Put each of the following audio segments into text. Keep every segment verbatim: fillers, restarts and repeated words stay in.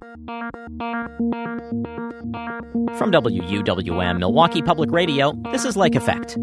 From W U W M, Milwaukee Public Radio, this is Lake Effect.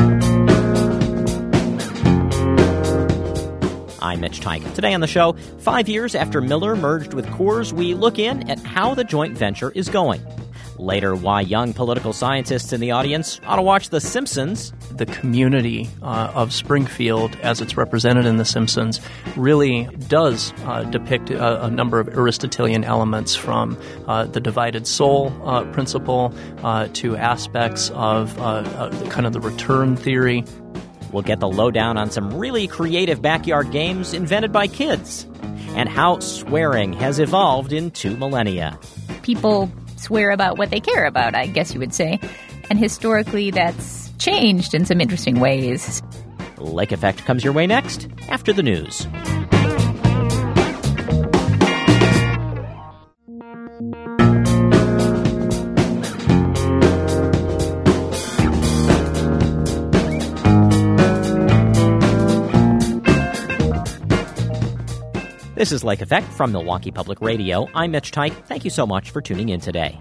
I'm Mitch Teich. Today on the show, five years after Miller merged with Coors, we look in at how the joint venture is going. Later, why young political scientists in the audience ought to watch The Simpsons. The community uh, of Springfield, as it's represented in The Simpsons, really does uh, depict a, a number of Aristotelian elements, from uh, the divided soul uh, principle uh, to aspects of uh, uh, kind of the return theory. We'll get the lowdown on some really creative backyard games invented by kids, and how swearing has evolved in two millennia. People swear about what they care about, I guess you would say. And historically, that's changed in some interesting ways. Lake Effect comes your way next, after the news. This is Lake Effect from Milwaukee Public Radio. I'm Mitch Teich. Thank you so much for tuning in today.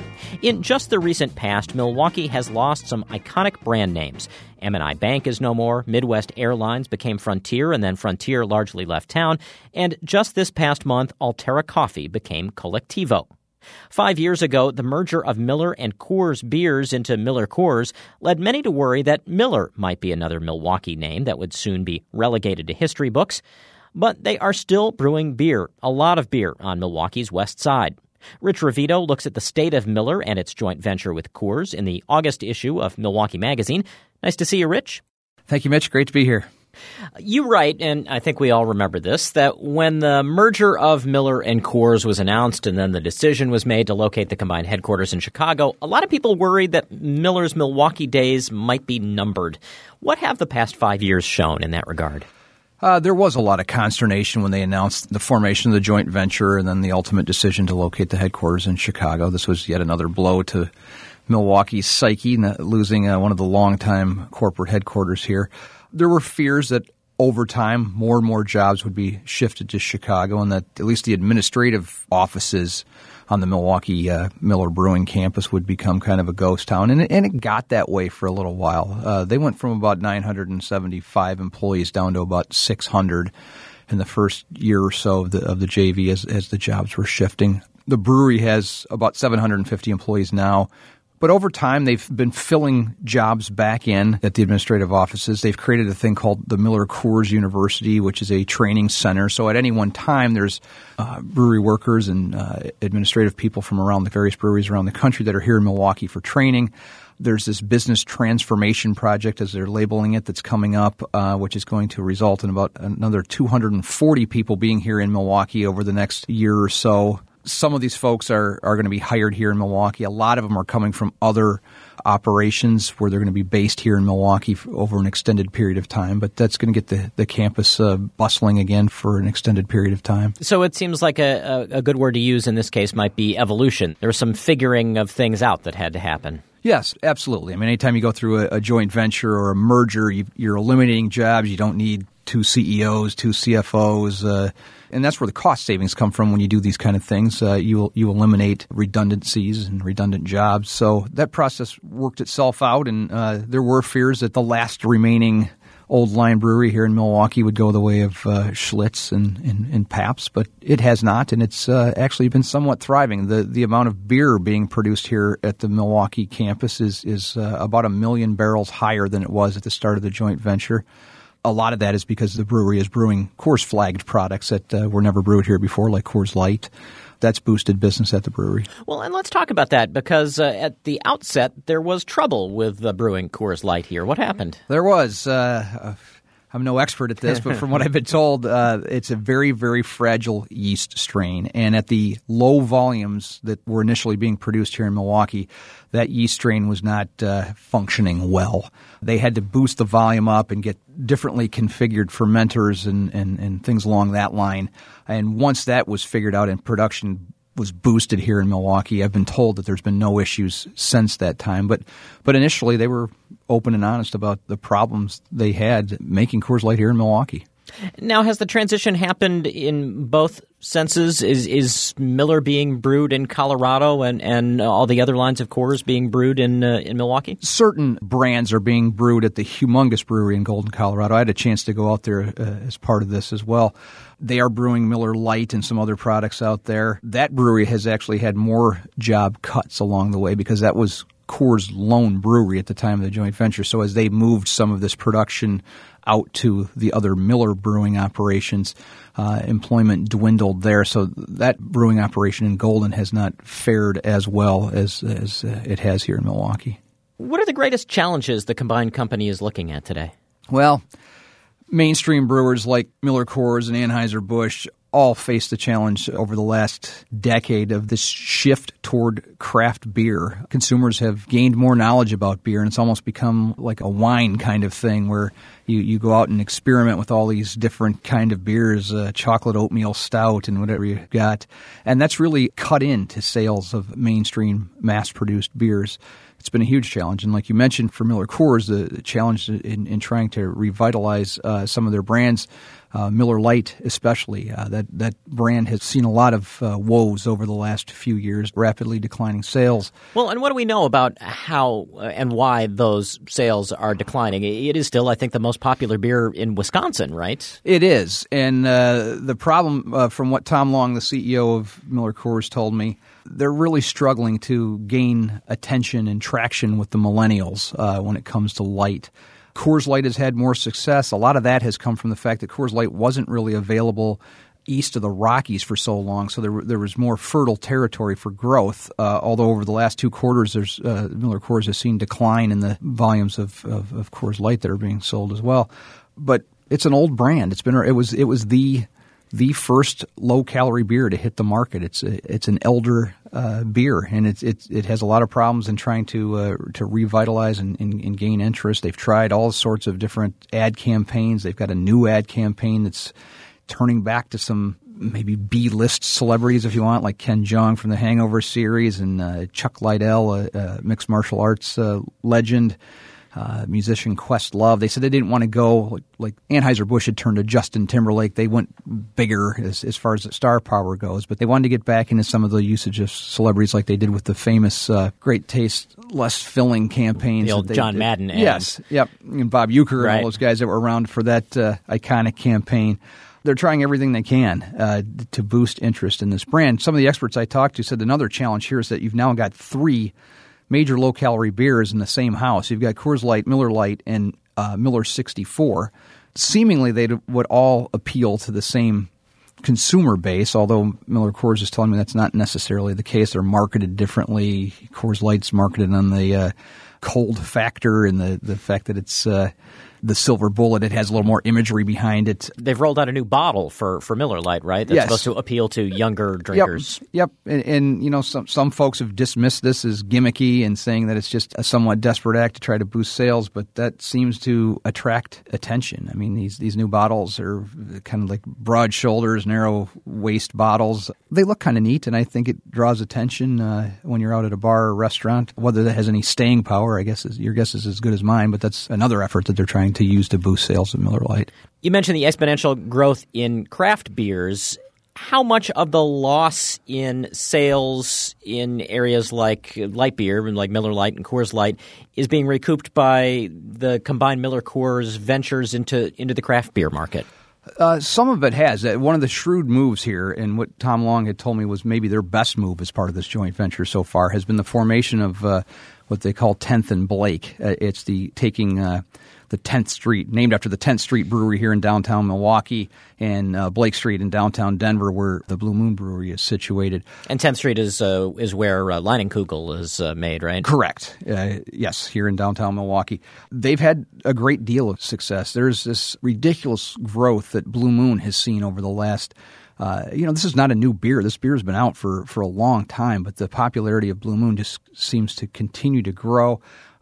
In just the recent past, Milwaukee has lost some iconic brand names. M and I Bank is no more, Midwest Airlines became Frontier, and then Frontier largely left town, and just this past month, Alterra Coffee became Collectivo. Five years ago, the merger of Miller and Coors beers into Miller Coors led many to worry that Miller might be another Milwaukee name that would soon be relegated to history books. But they are still brewing beer, a lot of beer, on Milwaukee's west side. Rich Ravito looks at the state of Miller and its joint venture with Coors in the August issue of Milwaukee Magazine. Nice to see you, Rich. Thank you, Mitch. Great to be here. You write, and I think we all remember this, that when the merger of Miller and Coors was announced and then the decision was made to locate the combined headquarters in Chicago, a lot of people worried that Miller's Milwaukee days might be numbered. What have the past five years shown in that regard? Uh, there was a lot of consternation when they announced the formation of the joint venture and then the ultimate decision to locate the headquarters in Chicago. This was yet another blow to Milwaukee's psyche, losing uh, one of the longtime corporate headquarters here. There were fears that over time more and more jobs would be shifted to Chicago, and that at least the administrative offices on the Milwaukee uh, Miller Brewing campus would become kind of a ghost town. And it, and it got that way for a little while. Uh, they went from about nine hundred seventy-five employees down to about six hundred in the first year or so of the, of the J V as, as the jobs were shifting. The brewery has about seven hundred fifty employees now. But over time, they've been filling jobs back in at the administrative offices. They've created a thing called the Miller Coors University, which is a training center. So at any one time, there's uh, brewery workers and uh, administrative people from around the various breweries around the country that are here in Milwaukee for training. There's this business transformation project, as they're labeling it, that's coming up, uh, which is going to result in about another two hundred forty people being here in Milwaukee over the next year or so. Some of these folks are, are going to be hired here in Milwaukee. A lot of them are coming from other operations where they're going to be based here in Milwaukee for over an extended period of time. But that's going to get the, the campus uh, bustling again for an extended period of time. So it seems like a, a, a good word to use in this case might be evolution. There was some figuring of things out that had to happen. Yes, absolutely. I mean, anytime you go through a, a joint venture or a merger, you, you're eliminating jobs. You don't need two C E Os, two C F Os, uh, and that's where the cost savings come from when you do these kind of things. Uh, you you eliminate redundancies and redundant jobs. So that process worked itself out, and uh, there were fears that the last remaining old line brewery here in Milwaukee would go the way of uh, Schlitz and, and, and Pabst, but it has not, and it's uh, actually been somewhat thriving. The the amount of beer being produced here at the Milwaukee campus is, is uh, about a million barrels higher than it was at the start of the joint venture. A lot of that is because the brewery is brewing Coors-flagged products that uh, were never brewed here before, like Coors Light. That's boosted business at the brewery. Well, and let's talk about that, because uh, at the outset, there was trouble with uh, brewing Coors Light here. What happened? There was. Uh, I'm no expert at this, but from what I've been told, uh, it's a very, very fragile yeast strain. And at the low volumes that were initially being produced here in Milwaukee, that yeast strain was not uh, functioning well. They had to boost the volume up and get differently configured fermenters and, and, and things along that line. And once that was figured out and production was boosted here in Milwaukee, I've been told that there's been no issues since that time. But but initially they were open and honest about the problems they had making Coors Light here in Milwaukee. Now, has the transition happened in both senses? Is is Miller being brewed in Colorado and, and all the other lines of Coors being brewed in uh, in Milwaukee? Certain brands are being brewed at the humongous brewery in Golden, Colorado. I had a chance to go out there uh, as part of this as well. They are brewing Miller Lite and some other products out there. That brewery has actually had more job cuts along the way because that was Coors' lone brewery at the time of the joint venture. So as they moved some of this production out to the other Miller brewing operations, uh, employment dwindled there. So that brewing operation in Golden has not fared as well as, as uh, it has here in Milwaukee. What are the greatest challenges the combined company is looking at today? Well, mainstream brewers like Miller Coors and Anheuser-Busch all faced the challenge over the last decade of this shift toward craft beer. Consumers have gained more knowledge about beer, and it's almost become like a wine kind of thing where you, you go out and experiment with all these different kind of beers, uh, chocolate oatmeal stout and whatever you got. And that's really cut into sales of mainstream mass-produced beers. It's been a huge challenge. And like you mentioned, for Miller Coors, the, the challenge in, in trying to revitalize uh, some of their brands, uh, Miller Lite especially, uh, that, that brand has seen a lot of uh, woes over the last few years, rapidly declining sales. Well, and what do we know about how uh, and why those sales are declining? It is still, I think, the most popular beer in Wisconsin, right? It is. And uh, the problem, uh, from what Tom Long, the C E O of Miller Coors, told me, they're really struggling to gain attention and traction with the millennials uh, when it comes to light. Coors Light has had more success. A lot of that has come from the fact that Coors Light wasn't really available east of the Rockies for so long, so there there was more fertile territory for growth. Uh, although over the last two quarters, there's uh, Miller Coors has seen decline in the volumes of, of, of Coors Light that are being sold as well. But it's an old brand. It's been it was it was the the first low calorie beer to hit the market. It's a, it's an elder uh, beer, and it's it it has a lot of problems in trying to uh, to revitalize and, and, and gain interest. They've tried all sorts of different ad campaigns. They've got a new ad campaign that's turning back to some maybe B-list celebrities, if you want, like Ken Jeong from the Hangover series and uh, Chuck Liddell, a, a mixed martial arts uh, legend. Uh, musician Questlove. They said they didn't want to go like, like Anheuser-Busch had turned to Justin Timberlake. They went bigger as, as far as the star power goes, but they wanted to get back into some of the usage of celebrities like they did with the famous uh, Great Taste, Less Filling campaigns. The old they, John they, Madden ads. Yes, yep. And Bob Uecker right. and all those guys that were around for that uh, iconic campaign. They're trying everything they can uh, to boost interest in this brand. Some of the experts I talked to said another challenge here is that you've now got three major low-calorie beers in the same house. You've got Coors Light, Miller Lite, and uh, Miller sixty-four. Seemingly, they would all appeal to the same consumer base, although Miller Coors is telling me that's not necessarily the case. They're marketed differently. Coors Light's marketed on the uh, cold factor and the, the fact that it's uh, the silver bullet. It has a little more imagery behind it. They've rolled out a new bottle for, for Miller Lite, right? That's yes. supposed to appeal to younger drinkers. Yep, yep. And, and you know, some some folks have dismissed this as gimmicky and saying that it's just a somewhat desperate act to try to boost sales, but that seems to attract attention. I mean, these, these new bottles are kind of like broad shoulders, narrow waist bottles. They look kind of neat, and I think it draws attention uh, when you're out at a bar or restaurant. Whether that has any staying power, I guess is, your guess is as good as mine, but that's another effort that they're trying to use to boost sales of Miller Lite. You mentioned the exponential growth in craft beers. How much of the loss in sales in areas like light beer, like Miller Lite and Coors Light, is being recouped by the combined Miller Coors ventures into into the craft beer market? Uh, some of it has. Uh, one of the shrewd moves here, and what Tom Long had told me was maybe their best move as part of this joint venture so far, has been the formation of uh, what they call tenth and Blake. Uh, it's the taking uh, the tenth Street, named after the tenth Street Brewery here in downtown Milwaukee, and uh, Blake Street in downtown Denver, where the Blue Moon Brewery is situated. And tenth Street is uh, is where uh, Leinenkugel is uh, made, right? Correct. Uh, yes, here in downtown Milwaukee. They've had a great deal of success. There's this ridiculous growth that Blue Moon has seen over the last Uh, you know, this is not a new beer. This beer has been out for, for a long time, but the popularity of Blue Moon just seems to continue to grow.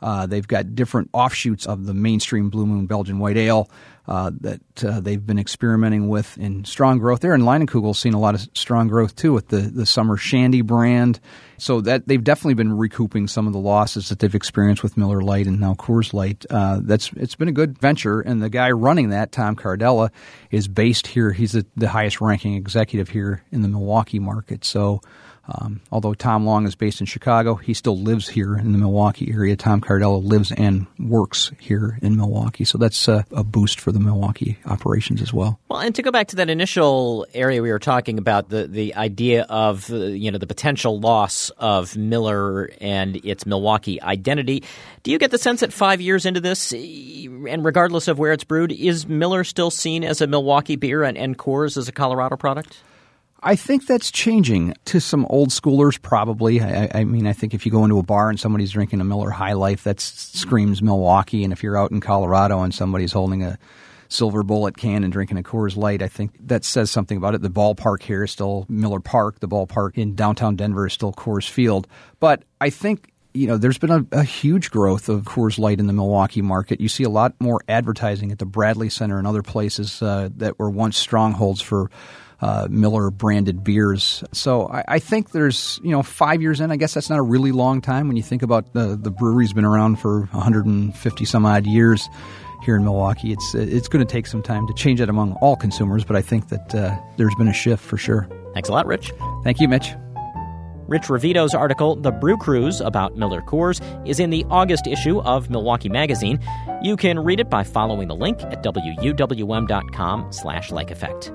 Uh, they've got different offshoots of the mainstream Blue Moon Belgian White Ale uh, that uh, they've been experimenting with in strong growth there. And Leinenkugel's seen a lot of strong growth too with the, the Summer Shandy brand. So that they've definitely been recouping some of the losses that they've experienced with Miller Lite and now Coors Light. Uh, that's it's been a good venture, and the guy running that, Tom Cardella, is based here. He's the, the highest ranking executive here in the Milwaukee market. So Um, although Tom Long is based in Chicago, he still lives here in the Milwaukee area. Tom Cardella lives and works here in Milwaukee. So that's uh, a boost for the Milwaukee operations as well. Well, and to go back to that initial area we were talking about, the, the idea of uh, you know the potential loss of Miller and its Milwaukee identity, do you get the sense that five years into this, and regardless of where it's brewed, is Miller still seen as a Milwaukee beer and, and Coors as a Colorado product? I think that's changing. To some old schoolers, probably. I, I mean, I think if you go into a bar and somebody's drinking a Miller High Life, that screams Milwaukee. And if you're out in Colorado and somebody's holding a Silver Bullet can and drinking a Coors Light, I think that says something about it. The ballpark here is still Miller Park. The ballpark in downtown Denver is still Coors Field. But I think, you know, there's been a, a huge growth of Coors Light in the Milwaukee market. You see a lot more advertising at the Bradley Center and other places uh, that were once strongholds for Uh, Miller-branded beers. So I, I think there's, you know, five years in, I guess that's not a really long time when you think about the, the brewery's been around for one hundred fifty some odd years here in Milwaukee. It's it's going to take some time to change that among all consumers, but I think that uh, there's been a shift for sure. Thanks a lot, Rich. Thank you, Mitch. Rich Ravito's article, The Brew Cruise, about Miller Coors, is in the August issue of Milwaukee Magazine. You can read it by following the link at W U W M dot com slash Lake Effect.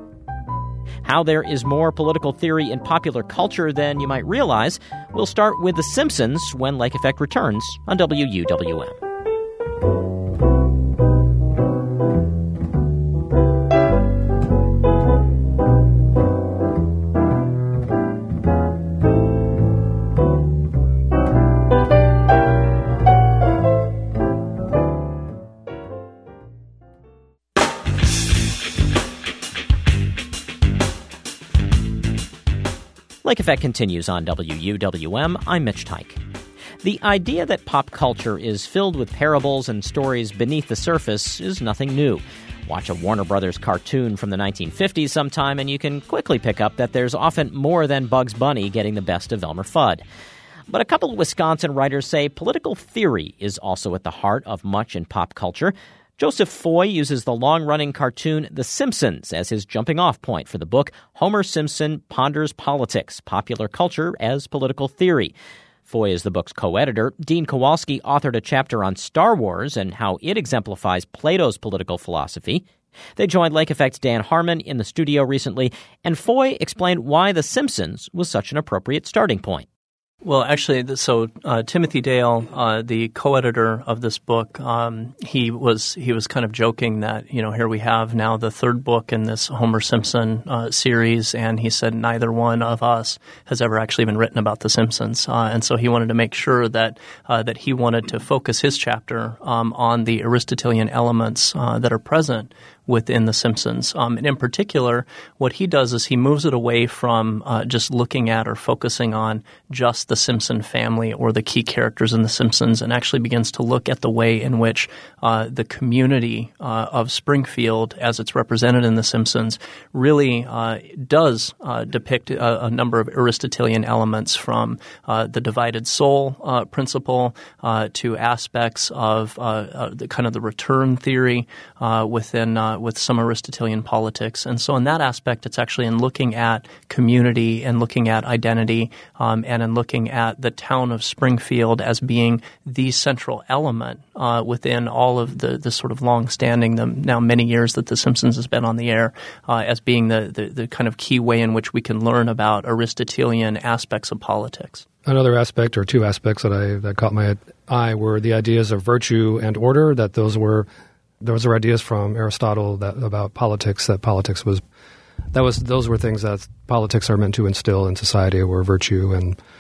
How there is more political theory in popular culture than you might realize. We'll start with The Simpsons when Lake Effect returns on W U W M. Lake Effect continues on W U W M. I'm Mitch Teich. The idea that pop culture is filled with parables and stories beneath the surface is nothing new. Watch a Warner Brothers cartoon from the nineteen fifties sometime, and you can quickly pick up that there's often more than Bugs Bunny getting the best of Elmer Fudd. But a couple of Wisconsin writers say political theory is also at the heart of much in pop culture. Joseph Foy uses the long-running cartoon The Simpsons as his jumping-off point for the book Homer Simpson Ponders Politics, Popular Culture as Political Theory. Foy is the book's co-editor. Dean Kowalski authored a chapter on Star Wars and how it exemplifies Plato's political philosophy. They joined Lake Effect's Dan Harmon in the studio recently, and Foy explained why The Simpsons was such an appropriate starting point. Well, actually, so uh, Timothy Dale, uh, the co-editor of this book, um, he was he was kind of joking that, you know, here we have now the third book in this Homer Simpson uh, series, and he said neither one of us has ever actually been written about The Simpsons, uh, and so he wanted to make sure that uh, that he wanted to focus his chapter um, on the Aristotelian elements uh, that are present within The Simpsons. Um, and in particular, what he does is he moves it away from uh, just looking at or focusing on just the Simpson family or the key characters in The Simpsons, and actually begins to look at the way in which uh, the community uh, of Springfield, as it's represented in The Simpsons, really uh, does uh, depict a, a number of Aristotelian elements, from uh, the divided soul uh, principle uh, to aspects of uh, uh, the kind of the return theory uh, within uh, with some Aristotelian politics. And so in that aspect, it's actually in looking at community and looking at identity um, and in looking at the town of Springfield as being the central element uh, within all of the, the sort of long-standing, the now many years that The Simpsons has been on the air, uh, as being the, the, the kind of key way in which we can learn about Aristotelian aspects of politics. Another aspect, or two aspects that I that caught my eye, were the ideas of virtue and order, that those were Those were ideas from Aristotle that about politics, that politics was, that was, those were things that politics are meant to instill in society, were virtue and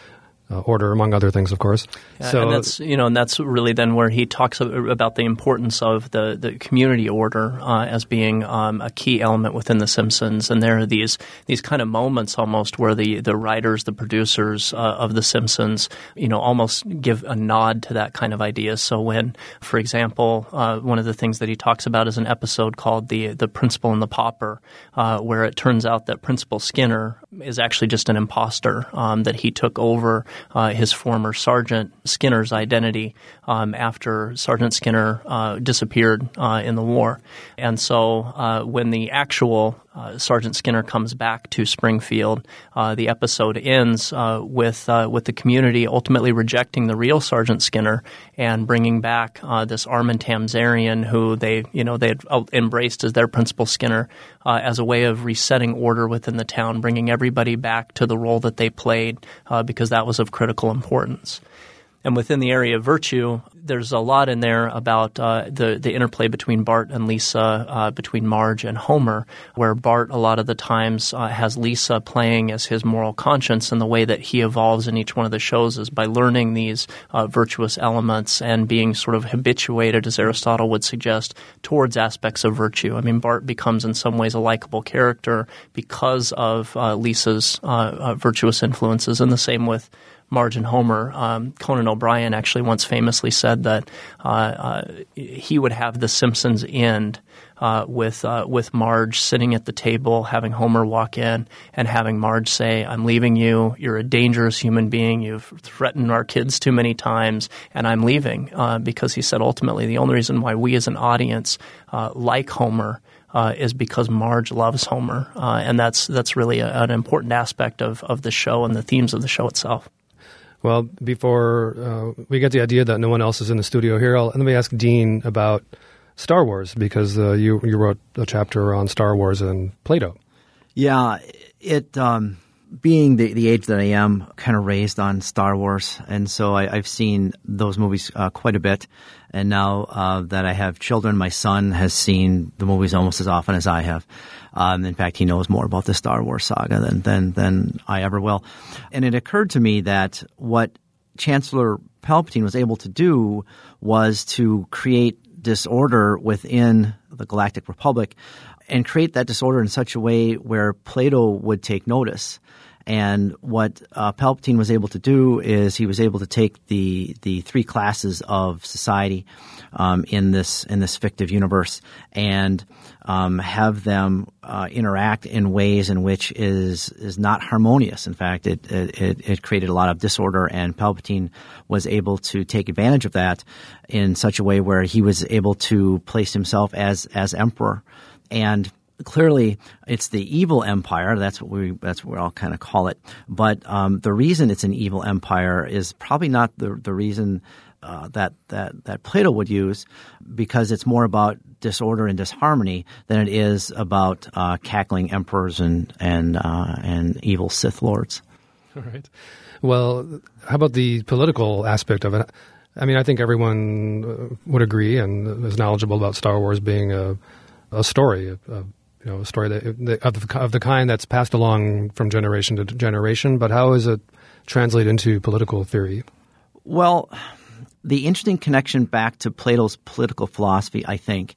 uh, order, among other things, of course. Yeah, so and that's you know, and that's really then where he talks about the importance of the, the community order uh, as being um, a key element within The Simpsons. And there are these these kind of moments almost where the the writers, the producers uh, of The Simpsons, you know, almost give a nod to that kind of idea. So when, for example, uh, one of the things that he talks about is an episode called the the Principal and the Pauper, uh, where it turns out that Principal Skinner is actually just an imposter, um, that he took over Uh, his former Sergeant Skinner's identity um, after Sergeant Skinner uh, disappeared uh, in the war. And so uh, when the actual uh, Sergeant Skinner comes back to Springfield, uh, the episode ends uh, with uh, with the community ultimately rejecting the real Sergeant Skinner and bringing back uh, this Armin Tamzarian, who they you know they had embraced as their Principal Skinner, uh, as a way of resetting order within the town, bringing everybody back to the role that they played, uh, because that was of critical importance. And within the area of virtue, there's a lot in there about uh, the, the interplay between Bart and Lisa, uh, between Marge and Homer, where Bart a lot of the times uh, has Lisa playing as his moral conscience, and the way that he evolves in each one of the shows is by learning these uh, virtuous elements and being sort of habituated, as Aristotle would suggest, towards aspects of virtue. I mean, Bart becomes in some ways a likable character because of uh, Lisa's uh, uh, virtuous influences, and the same with Marge and Homer. Um, Conan O'Brien actually once famously said that uh, uh, he would have The Simpsons end uh, with uh, with Marge sitting at the table, having Homer walk in, and having Marge say, "I'm leaving you. You're a dangerous human being. You've threatened our kids too many times, and I'm leaving." Uh, because he said ultimately the only reason why we as an audience uh, like Homer Uh, is because Marge loves Homer, uh, and that's that's really a, an important aspect of, of the show and the themes of the show itself. Well, before uh, we get the idea that no one else is in the studio here, I'll, let me ask Dean about Star Wars, because uh, you you wrote a chapter on Star Wars and Plato. Yeah, it um, being the, the age that I am, kind of raised on Star Wars, and so I, I've seen those movies uh, quite a bit. And now uh, that I have children, my son has seen the movies almost as often as I have. Um, in fact, he knows more about the Star Wars saga than, than than I ever will. And it occurred to me that what Chancellor Palpatine was able to do was to create disorder within the Galactic Republic, and create that disorder in such a way where Plato would take notice. And what uh, Palpatine was able to do is he was able to take the the three classes of society um, in this in this fictive universe and um, have them uh, interact in ways in which is is not harmonious. In fact, it, it it created a lot of disorder, and Palpatine was able to take advantage of that in such a way where he was able to place himself as as emperor. And clearly, it's the evil empire. That's what we that's what we all kind of call it. But um, the reason it's an evil empire is probably not the the reason uh, that that that Plato would use, because it's more about disorder and disharmony than it is about uh, cackling emperors and and uh, and evil Sith lords. All right. Well, how about the political aspect of it? I mean, I think everyone would agree and is knowledgeable about Star Wars being a a story. A, You know, a story that, of, the, of the kind that's passed along from generation to generation, but how is it translated into political theory? Well, the interesting connection back to Plato's political philosophy, I think,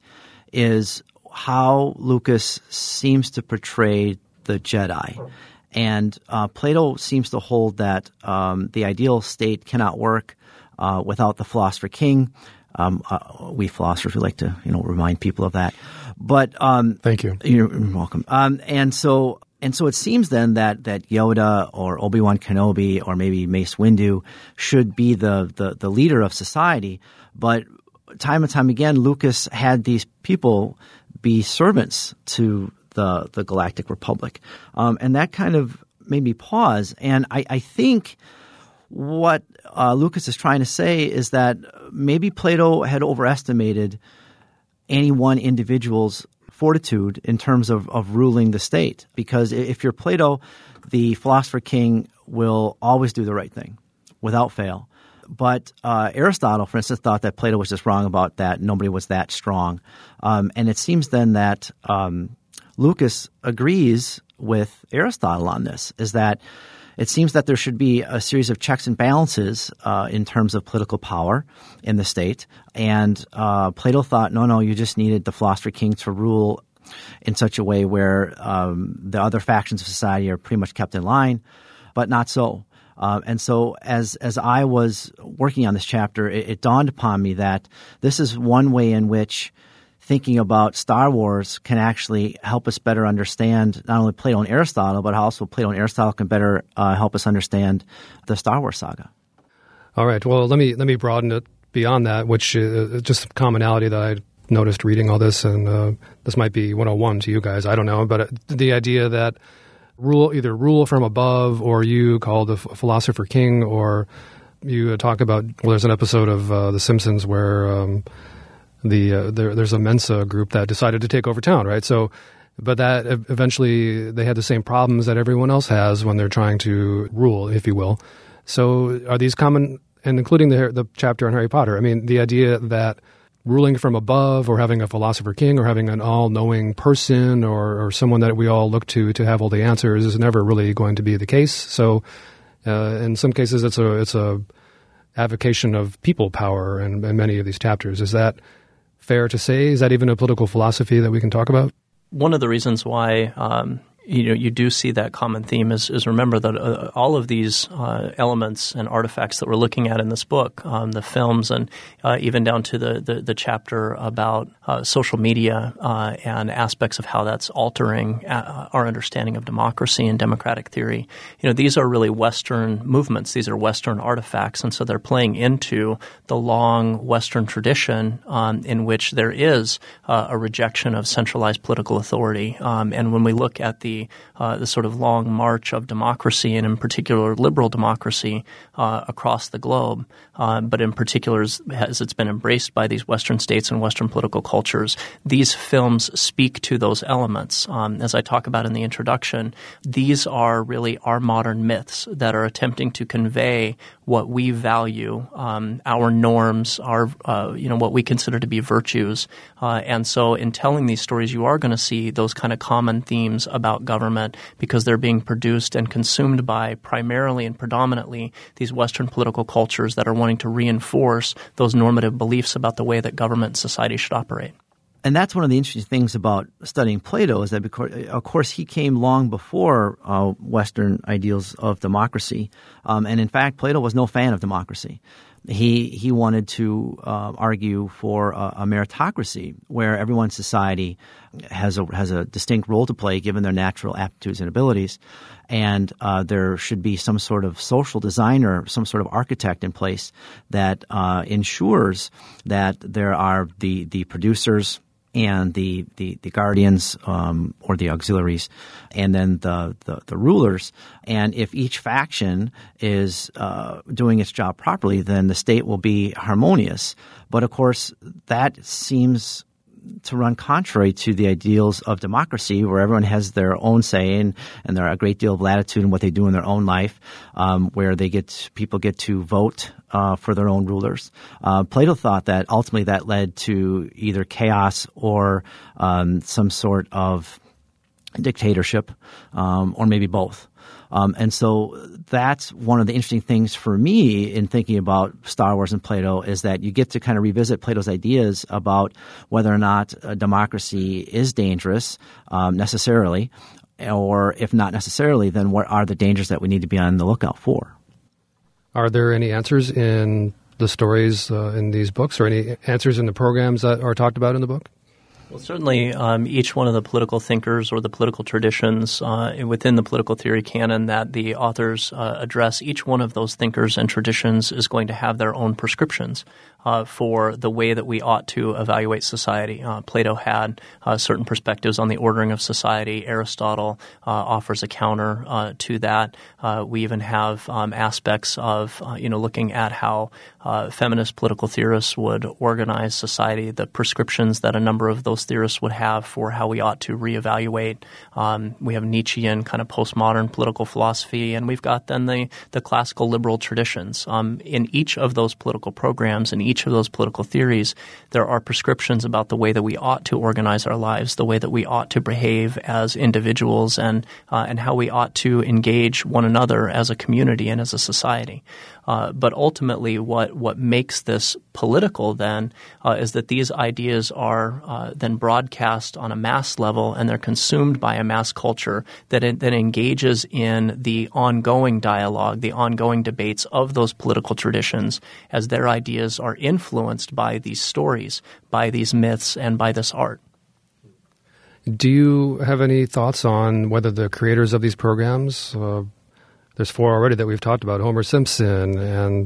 is how Lucas seems to portray the Jedi. And uh, Plato seems to hold that um, the ideal state cannot work uh, without the philosopher king. Um, uh, we philosophers, we like to, you know, remind people of that. But um, thank you. You're welcome. Um, and so, and so, it seems then that that Yoda or Obi-Wan Kenobi or maybe Mace Windu should be the, the the leader of society. But time and time again, Lucas had these people be servants to the the Galactic Republic, um, and that kind of made me pause. And I, I think what uh, Lucas is trying to say is that maybe Plato had overestimated any one individual's fortitude in terms of, of ruling the state. Because if you're Plato, the philosopher king will always do the right thing without fail. But uh, Aristotle, for instance, thought that Plato was just wrong about that. Nobody was that strong. Um, and it seems then that um, Lucas agrees with Aristotle on this, is that it seems that there should be a series of checks and balances uh, in terms of political power in the state. And uh, Plato thought, no, no, you just needed the philosopher king to rule in such a way where um, the other factions of society are pretty much kept in line, but not so. Uh, and so as as I was working on this chapter, it, it dawned upon me that this is one way in which thinking about Star Wars can actually help us better understand not only Plato and Aristotle, but also Plato and Aristotle can better uh, help us understand the Star Wars saga. All right. Well, let me let me broaden it beyond that, which is just a commonality that I noticed reading all this, and uh, this might be one oh one to you guys. I don't know, but the idea that rule either rule from above, or you call the philosopher king, or you talk about. Well, there's an episode of uh, The Simpsons where um, the uh, there, there's a Mensa group that decided to take over town, right? So, but that eventually they had the same problems that everyone else has when they're trying to rule, if you will. So, are these common, and including the the chapter on Harry Potter? I mean, the idea that ruling from above, or having a philosopher king, or having an all-knowing person, or, or someone that we all look to to have all the answers is never really going to be the case. So uh, in some cases it's a it's a avocation of people power in, in many of these chapters. Is that fair to say? Is that even a political philosophy that we can talk about? One of the reasons why um, you know you do see that common theme is, is remember that uh, all of these uh, elements and artifacts that we're looking at in this book, um, the films, and uh, even down to the the, the chapter about uh, social media uh, and aspects of how that's altering uh, our understanding of democracy and democratic theory. You know, these are really Western movements. These are Western artifacts, and so they're playing into the long Western tradition um, in which there is uh, a rejection of centralized political authority. Um, and when we look at the Uh, the sort of long march of democracy, and in particular liberal democracy uh, across the globe, uh, but in particular as, as it's been embraced by these Western states and Western political cultures, these films speak to those elements. Um, as I talk about in the introduction, these are really our modern myths that are attempting to convey what we value, um, our norms, our uh, you know what we consider to be virtues. Uh, and so in telling these stories, you are going to see those kind of common themes about government, because they're being produced and consumed by primarily and predominantly these Western political cultures that are wanting to reinforce those normative beliefs about the way that government and society should operate. And that's one of the interesting things about studying Plato, is that, because, of course, he came long before uh, Western ideals of democracy. Um, and in fact, Plato was no fan of democracy. He he wanted to uh, argue for a, a meritocracy where everyone in society has a has a distinct role to play given their natural aptitudes and abilities, and uh, there should be some sort of social designer, some sort of architect in place that uh, ensures that there are the the producers and the, the, the guardians um, or the auxiliaries, and then the, the, the rulers. And if each faction is uh, doing its job properly, then the state will be harmonious. But of course, that seems to run contrary to the ideals of democracy, where everyone has their own say and, and there are a great deal of latitude in what they do in their own life, um, where they get people get to vote uh, for their own rulers. Uh, Plato thought that ultimately that led to either chaos or um, some sort of dictatorship, um, or maybe both. Um, and so that's one of the interesting things for me in thinking about Star Wars and Plato, is that you get to kind of revisit Plato's ideas about whether or not a democracy is dangerous um, necessarily, or if not necessarily, then what are the dangers that we need to be on the lookout for? Are there any answers in the stories uh, in these books, or any answers in the programs that are talked about in the book? Well, certainly um, each one of the political thinkers or the political traditions uh, within the political theory canon that the authors uh, address, each one of those thinkers and traditions is going to have their own prescriptions uh, for the way that we ought to evaluate society. Uh, Plato had uh, certain perspectives on the ordering of society. Aristotle uh, offers a counter uh, to that. Uh, we even have um, aspects of, uh, you know, looking at how uh, feminist political theorists would organize society, the prescriptions that a number of those most theorists would have for how we ought to reevaluate. Um, we have Nietzschean kind of postmodern political philosophy, and we've got then the, the classical liberal traditions. Um, in each of those political programs, in each of those political theories, there are prescriptions about the way that we ought to organize our lives, the way that we ought to behave as individuals, and uh, and how we ought to engage one another as a community and as a society. Uh, but ultimately, what, what makes this political then uh, is that these ideas are uh, then broadcast on a mass level, and they're consumed by a mass culture that it, that engages in the ongoing dialogue, the ongoing debates of those political traditions, as their ideas are influenced by these stories, by these myths, and by this art. Do you have any thoughts on whether the creators of these programs uh, there's four already that we've talked about, Homer Simpson and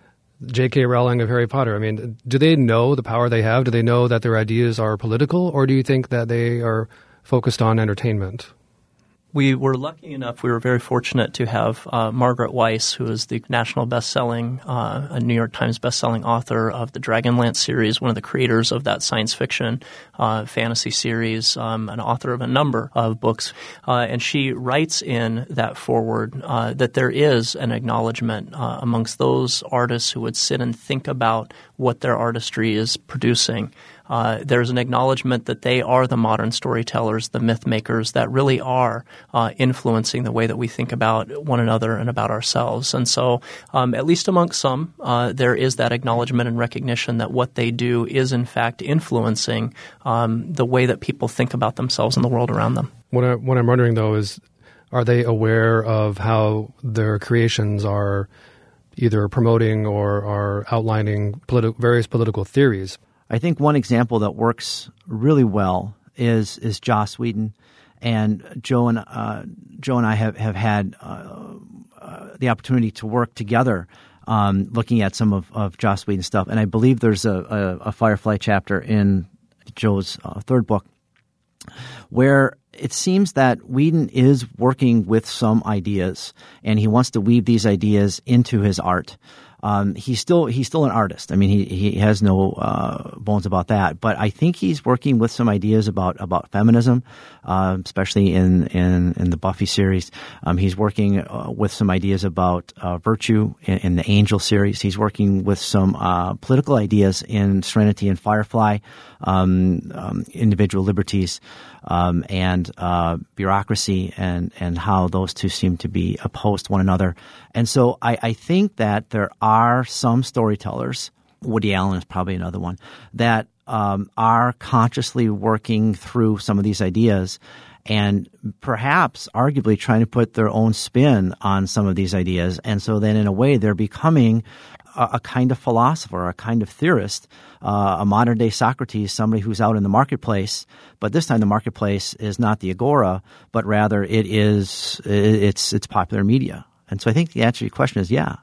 J K Rowling of Harry Potter. I mean, do they know the power they have? Do they know that their ideas are political, or do you think that they are focused on entertainment? We were lucky enough, we were very fortunate to have uh, Margaret Weiss, who is the national best-selling, uh, a New York Times best-selling author of the Dragonlance series, one of the creators of that science fiction uh, fantasy series, um, an author of a number of books. Uh, and she writes in that foreword uh, that there is an acknowledgement uh, amongst those artists who would sit and think about what their artistry is producing. Uh, there's an acknowledgement that they are the modern storytellers, the myth makers that really are uh, influencing the way that we think about one another and about ourselves. And so, um, at least amongst some, uh, there is that acknowledgement and recognition that what they do is in fact influencing um, the way that people think about themselves and the world around them. What, I, what I'm wondering, though, is are they aware of how their creations are either promoting or are outlining politi- various political theories? I think one example that works really well is is Joss Whedon, and Joe and uh, Joe and I have have had uh, uh, the opportunity to work together, um, looking at some of, of Joss Whedon stuff. And I believe there's a, a, a Firefly chapter in Joe's uh, third book where it seems that Whedon is working with some ideas, and he wants to weave these ideas into his art. Um, he's still he's still an artist. I mean, he he has no uh, bones about that. But I think he's working with some ideas about about feminism, uh, especially in, in in the Buffy series. Um, he's working uh, with some ideas about uh, virtue in, in the Angel series. He's working with some uh, political ideas in Serenity and Firefly, um, um, individual liberties, um, and uh, bureaucracy, and and how those two seem to be opposed to one another. And so I, I think that there are some storytellers, Woody Allen is probably another one, that um, are consciously working through some of these ideas and perhaps arguably trying to put their own spin on some of these ideas. And so then in a way they're becoming a, a kind of philosopher, a kind of theorist, uh, a modern-day Socrates, somebody who's out in the marketplace. But this time the marketplace is not the agora, but rather it is it's it's popular media. And so I think the answer to your question is yeah.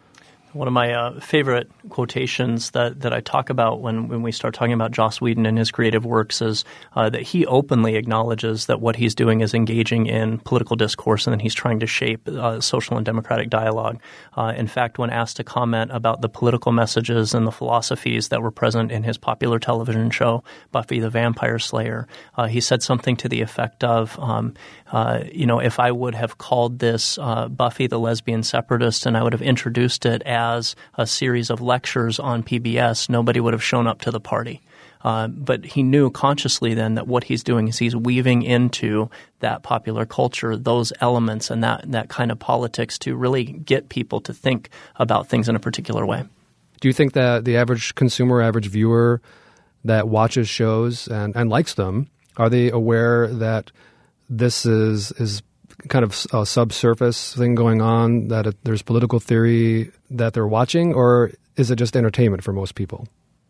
One of my uh, favorite quotations that, that I talk about when, when we start talking about Joss Whedon and his creative works is uh, that he openly acknowledges that what he's doing is engaging in political discourse, and that he's trying to shape uh, social and democratic dialogue. Uh, in fact, when asked to comment about the political messages and the philosophies that were present in his popular television show, Buffy the Vampire Slayer, uh, he said something to the effect of, um, uh, you know, if I would have called this uh, Buffy the Lesbian Separatist and I would have introduced it as as a series of lectures on P B S, nobody would have shown up to the party. Uh, but he knew consciously then that what he's doing is he's weaving into that popular culture those elements and that, that kind of politics to really get people to think about things in a particular way. Do you think that the average consumer, average viewer that watches shows and, and likes them, are they aware that this is is kind of a subsurface thing going on, that it, there's political theory that they're watching, or is it just entertainment for most people?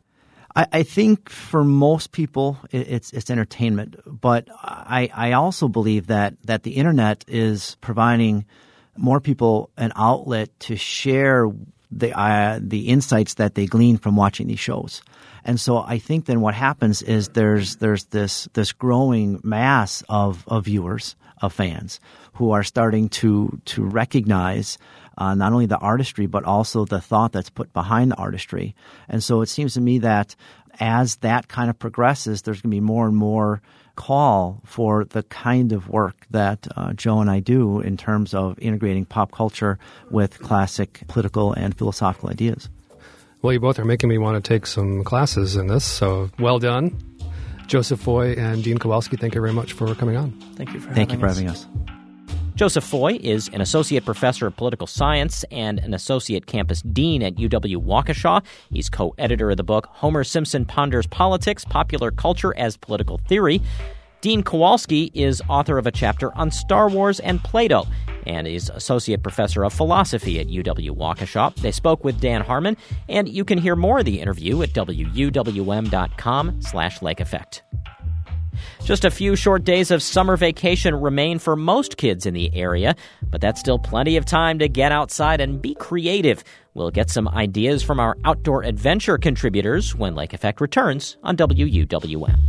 I, I think for most people it, it's it's entertainment, but I, I also believe that, that the internet is providing more people an outlet to share the uh, the insights that they glean from watching these shows. And so I think then what happens is there's there's this this growing mass of, of viewers, of fans, who are starting to to recognize uh, not only the artistry, but also the thought that's put behind the artistry. And so it seems to me that as that kind of progresses, there's going to be more and more call for the kind of work that uh, Joe and I do in terms of integrating pop culture with classic political and philosophical ideas. Well, you both are making me want to take some classes in this, so well done. Joseph Foy and Dean Kowalski, thank you very much for coming on. Thank you for Thank having you for us. having us. Joseph Foy is an associate professor of political science and an associate campus dean at U W Waukesha. He's co-editor of the book Homer Simpson Ponders Politics, Popular Culture as Political Theory. Dean Kowalski is author of a chapter on Star Wars and Plato and is associate professor of philosophy at U W Waukesha. They spoke with Dan Harmon, and you can hear more of the interview at W U W M dot com slash Lake Effect. Just a few short days of summer vacation remain for most kids in the area, but that's still plenty of time to get outside and be creative. We'll get some ideas from our outdoor adventure contributors when Lake Effect returns on W U W M.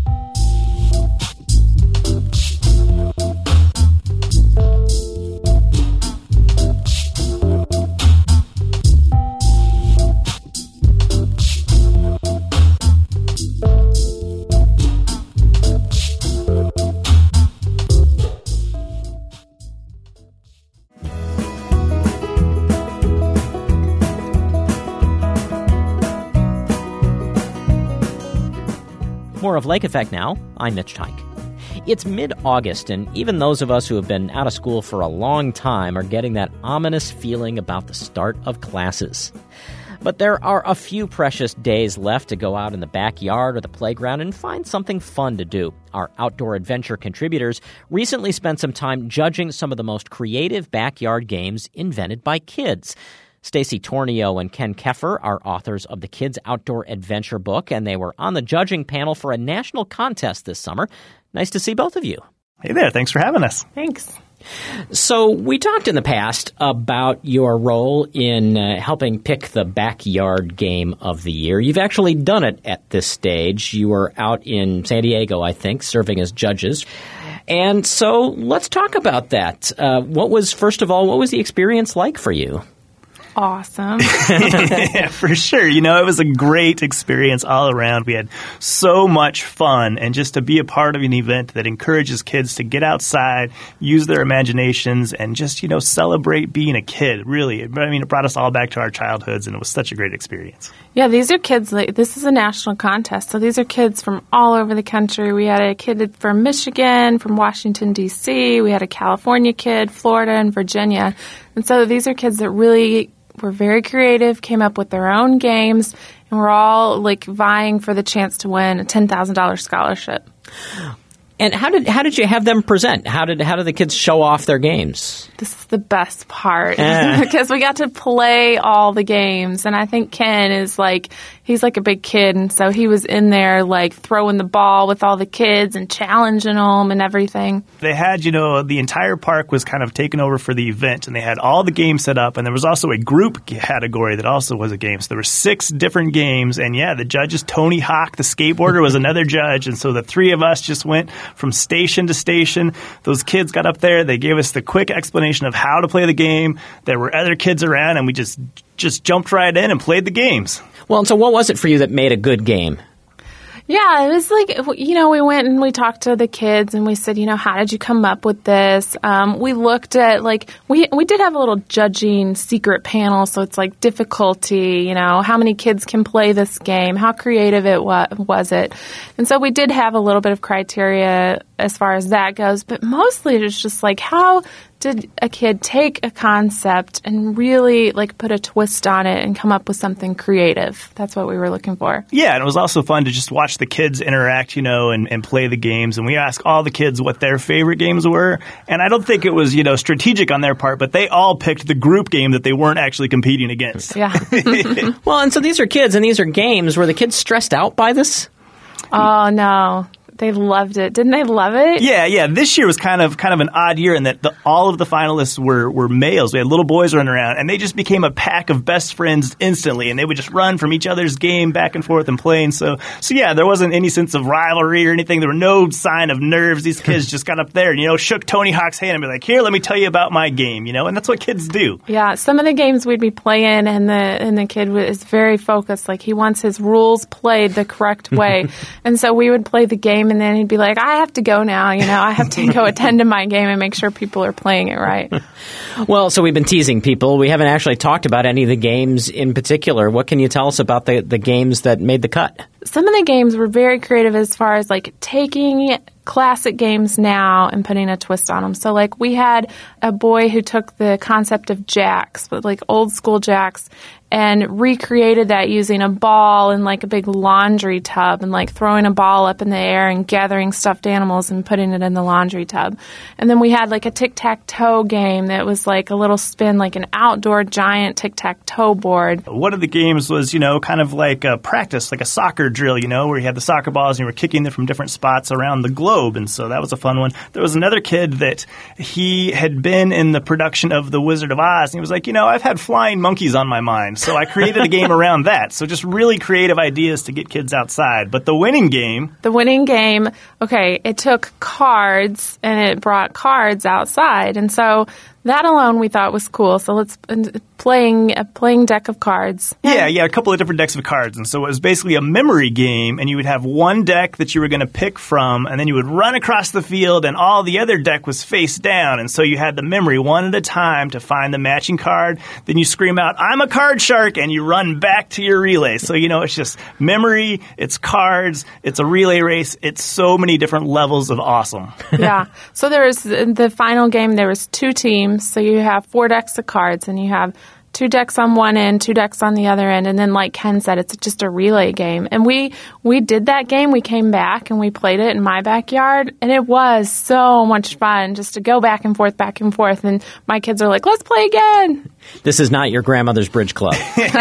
More of Lake Effect now. I'm Mitch Teich. It's mid-August, and even those of us who have been out of school for a long time are getting that ominous feeling about the start of classes. But there are a few precious days left to go out in the backyard or the playground and find something fun to do. Our outdoor adventure contributors recently spent some time judging some of the most creative backyard games invented by kids. Stacy Tornio and Ken Keffer are authors of the Kids Outdoor Adventure book, and they were on the judging panel for a national contest this summer. Nice to see both of you. Hey there. Thanks for having us. Thanks. So we talked in the past about your role in uh, helping pick the backyard game of the year. You've actually done it at this stage. You were out in San Diego, I think, serving as judges. And so let's talk about that. Uh, what was, first of all, what was the experience like for you? Awesome. Yeah, for sure. You know, it was a great experience all around. We had so much fun, and just to be a part of an event that encourages kids to get outside, use their imaginations, and just, you know, celebrate being a kid. Really, I mean, it brought us all back to our childhoods, and it was such a great experience. Yeah, these are kids, like, this is a national contest, so these are kids from all over the country. We had a kid from Michigan, from Washington, D C, we had a California kid, Florida, and Virginia. And so these are kids that really were very creative, came up with their own games, and we're all like vying for the chance to win a ten thousand dollars scholarship. And how did how did you have them present? How did how did the kids show off their games? This is the best part Uh. because we got to play all the games, and I think Ken is like he's like a big kid, and so he was in there like throwing the ball with all the kids and challenging them and everything. They had, you know, the entire park was kind of taken over for the event, and they had all the games set up, and there was also a group category that also was a game. So there were six different games, and yeah, the judges, Tony Hawk, the skateboarder, was another judge, and so the three of us just went from station to station. Those kids got up there, they gave us the quick explanation of how to play the game. There were other kids around, and we just just jumped right in and played the games. Well, and so what was it for you that made a good game? Yeah, it was like, you know, we went and we talked to the kids and we said, you know, how did you come up with this? Um, we looked at, like, we we did have a little judging secret panel, so it's like difficulty, you know, how many kids can play this game? How creative it wa- was it? And so we did have a little bit of criteria as far as that goes, but mostly it was just like, how did a kid take a concept and really like put a twist on it and come up with something creative? That's what we were looking for. Yeah, and it was also fun to just watch the kids interact, you know, and, and play the games. And we asked all the kids what their favorite games were. And I don't think it was, you know, strategic on their part, but they all picked the group game that they weren't actually competing against. Yeah. Well, and so these are kids and these are games. Were the kids stressed out by this? Oh, no. They loved it. Didn't they love it? Yeah, yeah. This year was kind of kind of an odd year in that the, all of the finalists were, were males. We had little boys running around, and they just became a pack of best friends instantly, and they would just run from each other's game back and forth and playing. So, so yeah, there wasn't any sense of rivalry or anything. There were no sign of nerves. These kids just got up there and, you know, shook Tony Hawk's hand and be like, here, let me tell you about my game, you know, and that's what kids do. Yeah, some of the games we'd be playing, and the and the kid is very focused. Like, he wants his rules played the correct way. And so we would play the game, and then he'd be like, I have to go now, you know, I have to go attend to my game and make sure people are playing it right. Well, so we've been teasing people. We haven't actually talked about any of the games in particular. What can you tell us about the, the games that made the cut? Some of the games were very creative as far as, like, taking classic games now and putting a twist on them. So, like, we had a boy who took the concept of jacks, but like old school jacks, and recreated that using a ball and like a big laundry tub, and like throwing a ball up in the air and gathering stuffed animals and putting it in the laundry tub. And then we had like a tic-tac-toe game that was like a little spin, like an outdoor giant tic-tac-toe board. One of the games was, you know, kind of like a practice, like a soccer drill, you know, where you had the soccer balls and you were kicking them from different spots around the globe. And so that was a fun one. There was another kid that he had been in the production of The Wizard of Oz, and he was like, you know, I've had flying monkeys on my mind. So I created a game around that. So just really creative ideas to get kids outside. But the winning game... The winning game, okay, it took cards, and it brought cards outside. And so that alone we thought was cool. So let's playing a playing deck of cards. Yeah, yeah, a couple of different decks of cards. And so it was basically a memory game, and you would have one deck that you were going to pick from, and then you would run across the field, and all the other deck was face down. And so you had the memory one at a time to find the matching card. Then you scream out, I'm a card shark, and you run back to your relay. So, you know, it's just memory, it's cards, it's a relay race. It's so many different levels of awesome. Yeah. So there was the final game, there was two teams. So you have four decks of cards, and you have two decks on one end, two decks on the other end, and then like Ken said, it's just a relay game. And we we did that game. We came back and we played it in my backyard, and it was so much fun just to go back and forth, back and forth. And my kids are like, let's play again. This is not your grandmother's bridge club.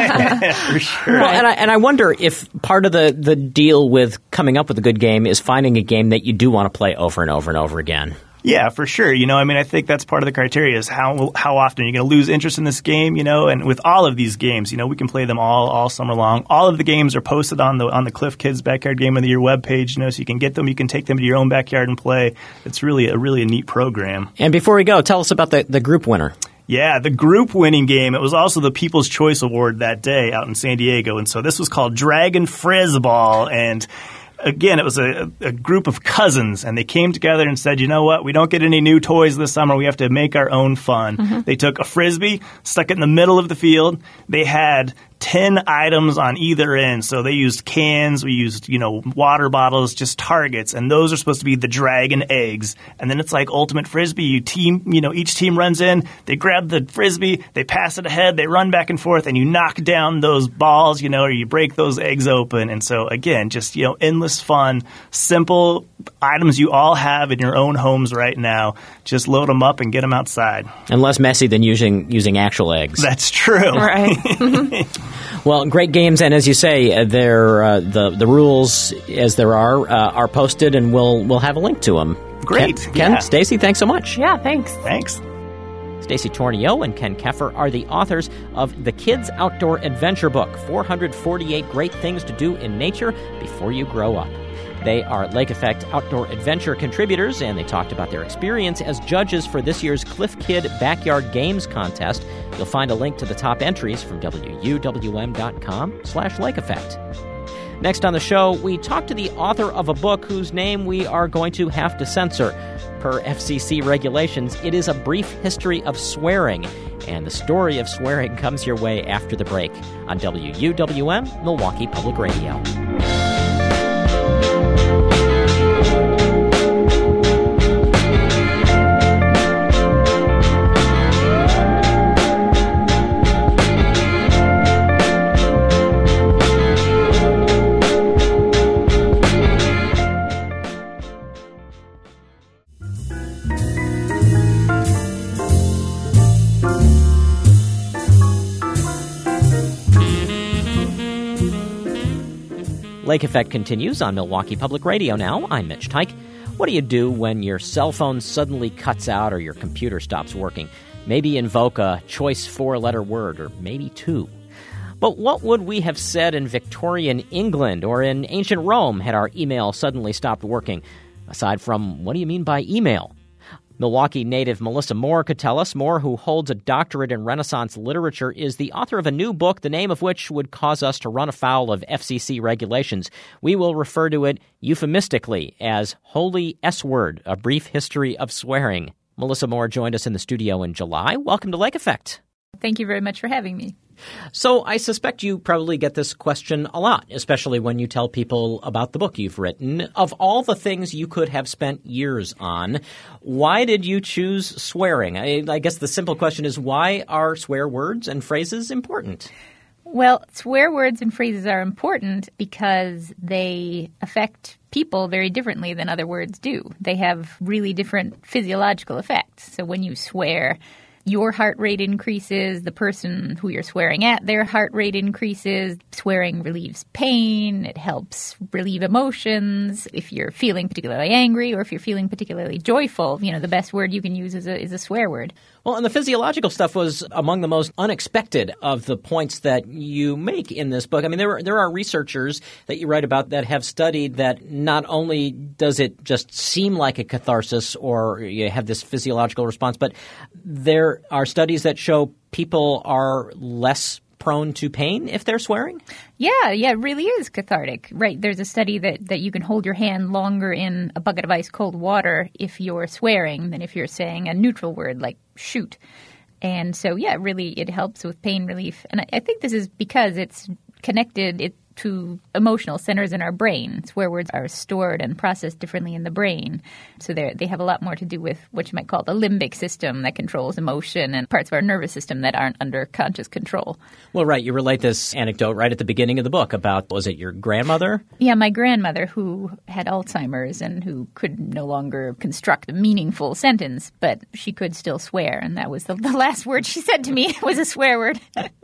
For sure. Well, and I, and I wonder if part of the, the deal with coming up with a good game is finding a game that you do want to play over and over and over again. Yeah, for sure. You know, I mean, I think that's part of the criteria is how how often you're going to lose interest in this game, you know, and with all of these games, you know, we can play them all all summer long. All of the games are posted on the on the Cliff Kids Backyard Game of the Year webpage, you know, so you can get them, you can take them to your own backyard and play. It's really a really a neat program. And before we go, tell us about the, the group winner. Yeah, the group winning game. It was also the People's Choice Award that day out in San Diego, and so this was called Dragon Frizzball, and again, it was a, a group of cousins, and they came together and said, you know what, we don't get any new toys this summer. We have to make our own fun. Mm-hmm. They took a Frisbee, stuck it in the middle of the field. They had ten items on either end. So they used cans, we used, you know, water bottles, just targets, and those are supposed to be the dragon eggs. And then it's like Ultimate Frisbee. You team, you know, each team runs in, they grab the Frisbee, they pass it ahead, they run back and forth, and you knock down those balls, you know, or you break those eggs open. And so, again, just, you know, endless fun, simple items you all have in your own homes right now. Just load them up and get them outside. And less messy than using using actual eggs. That's true. Right. Well, great games, and as you say, they're, uh, the the rules, as there are, uh, are posted, and we'll we'll have a link to them. Great. Ken, Ken yeah. Stacy, thanks so much. Yeah, thanks. Thanks. Stacy Tornio and Ken Keffer are the authors of The Kids Outdoor Adventure Book, four hundred forty-eight Great Things to Do in Nature Before You Grow Up. They are Lake Effect Outdoor Adventure contributors, and they talked about their experience as judges for this year's Cliff Kid Backyard Games Contest. You'll find a link to the top entries from W U W M dot com slash Lake Effect. Next on the show, we talk to the author of a book whose name we are going to have to censor. Per F C C regulations, it is A Brief History of Swearing, and the story of swearing comes your way after the break on W U W M, Milwaukee Public Radio. Lake Effect continues on Milwaukee Public Radio now. I'm Mitch Teich. What do you do when your cell phone suddenly cuts out or your computer stops working? Maybe invoke a choice four-letter word, or maybe two. But what would we have said in Victorian England or in ancient Rome had our email suddenly stopped working? Aside from, what do you mean by email? Milwaukee native Melissa Moore could tell us. Moore, who holds a doctorate in Renaissance literature, is the author of a new book, the name of which would cause us to run afoul of F C C regulations. We will refer to it euphemistically as Holy S-Word, A Brief History of Swearing. Melissa Moore joined us in the studio in July. Welcome to Lake Effect. Thank you very much for having me. So I suspect you probably get this question a lot, especially when you tell people about the book you've written. Of all the things you could have spent years on, why did you choose swearing? I, I guess the simple question is, why are swear words and phrases important? Well, swear words and phrases are important because they affect people very differently than other words do. They have really different physiological effects. So when you swear, your heart rate increases, the person who you're swearing at, their heart rate increases. Swearing relieves pain. It helps relieve emotions. If you're feeling particularly angry or if you're feeling particularly joyful, you know, the best word you can use is a, is a swear word. Well, and the physiological stuff was among the most unexpected of the points that you make in this book. I mean, there are, there are researchers that you write about that have studied that not only does it just seem like a catharsis or you have this physiological response, but there are studies that show people are less prone to pain if they're swearing? Yeah, yeah, it really is cathartic. Right. There's a study that, that you can hold your hand longer in a bucket of ice cold water if you're swearing than if you're saying a neutral word like shoot. And so, yeah, really it helps with pain relief. And I, I think this is because it's connected it, to emotional centers in our brain. Swear words are stored and processed differently in the brain. So they have a lot more to do with what you might call the limbic system that controls emotion and parts of our nervous system that aren't under conscious control. Well, right. You relate this anecdote right at the beginning of the book about, was it your grandmother? Yeah, my grandmother who had Alzheimer's and who could no longer construct a meaningful sentence, but she could still swear. And that was the, the last word she said to me was a swear word.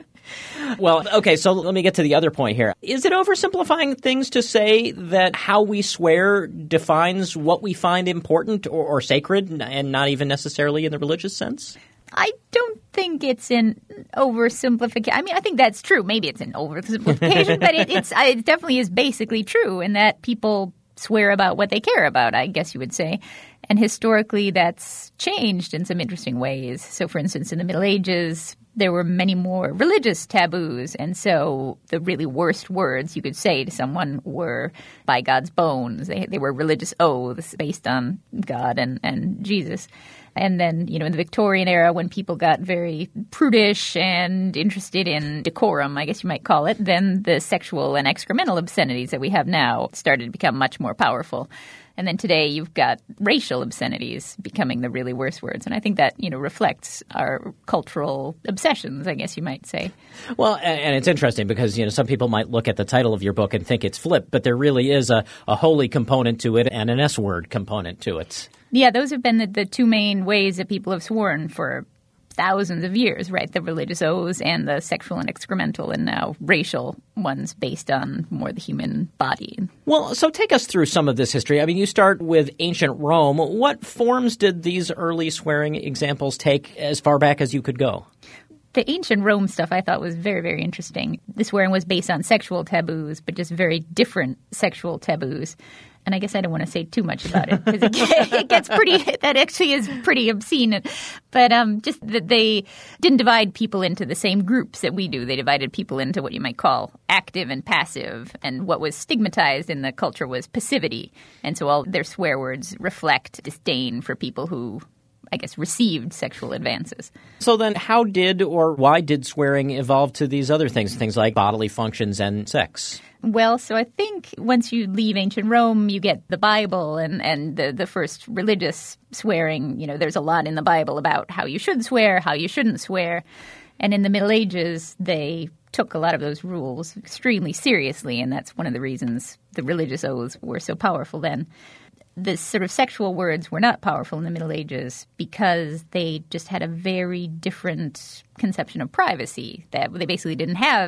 Well, okay, so let me get to the other point here. Is it oversimplifying things to say that how we swear defines what we find important or, or sacred and not even necessarily in the religious sense? I don't think it's an oversimplification. I mean, I think that's true. Maybe it's an oversimplification, but it, it's, it definitely is basically true in that people swear about what they care about, I guess you would say. And historically, that's changed in some interesting ways. So, for instance, in the Middle Ages, there were many more religious taboos. And so the really worst words you could say to someone were by God's bones. They, they were religious oaths based on God and, and Jesus. And then, you know, in the Victorian era, when people got very prudish and interested in decorum, I guess you might call it, then the sexual and excremental obscenities that we have now started to become much more powerful. And then today you've got racial obscenities becoming the really worst words. And I think that, you know, reflects our cultural obsessions, I guess you might say. Well, and it's interesting because, you know, some people might look at the title of your book and think it's flipped, but there really is a, a holy component to it and an S-word component to it. Yeah, those have been the, the two main ways that people have sworn for thousands of years, right? The religious oaths and the sexual and excremental, and now racial ones based on more the human body. Well, so take us through some of this history. I mean, you start with ancient Rome. What forms did these early swearing examples take as far back as you could go? The ancient Rome stuff I thought was very, very interesting. The swearing was based on sexual taboos, but just very different sexual taboos. And I guess I don't want to say too much about it because it, it gets pretty – that actually is pretty obscene. But um, just that they didn't divide people into the same groups that we do. They divided people into what you might call active and passive. And what was stigmatized in the culture was passivity. And so all their swear words reflect disdain for people who – I guess, received sexual advances. So then how did or why did swearing evolve to these other things, things like bodily functions and sex? Well, so I think once you leave ancient Rome, you get the Bible and, and the, the first religious swearing. You know, there's a lot in the Bible about how you should swear, how you shouldn't swear. And in the Middle Ages, they took a lot of those rules extremely seriously, and that's one of the reasons the religious oaths were so powerful then. The sort of sexual words were not powerful in the Middle Ages because they just had a very different conception of privacy. That they basically didn't have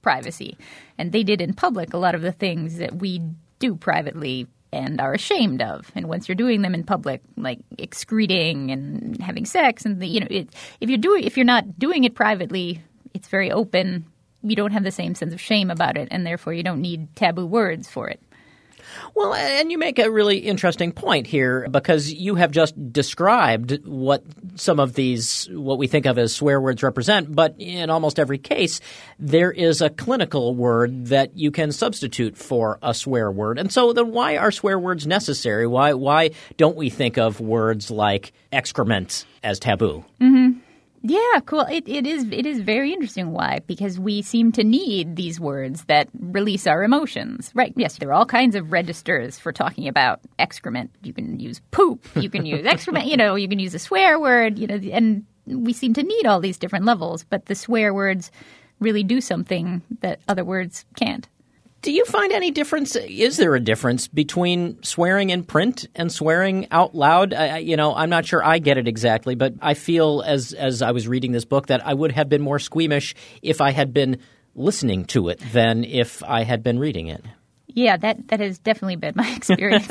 privacy. And they did in public a lot of the things that we do privately and are ashamed of. And once you're doing them in public, like excreting and having sex, and the, you know, it, if you're doing if you're not doing it privately, it's very open. You don't have the same sense of shame about it, and therefore you don't need taboo words for it. Well, and you make a really interesting point here, because you have just described what some of these, what we think of as swear words represent, but in almost every case, there is a clinical word that you can substitute for a swear word. And so then why are swear words necessary? Why, why don't we think of words like excrement as taboo? Mm-hmm. Yeah, cool. It, it is it is very interesting why, because we seem to need these words that release our emotions. Right. Yes, there are all kinds of registers for talking about excrement. You can use poop, you can use excrement, you know, you can use a swear word, you know, and we seem to need all these different levels, but the swear words really do something that other words can't. Do you find any difference? Is there a difference between swearing in print and swearing out loud? I, you know, I'm not sure I get it exactly, but I feel as as I was reading this book that I would have been more squeamish if I had been listening to it than if I had been reading it. Yeah, that, that has definitely been my experience.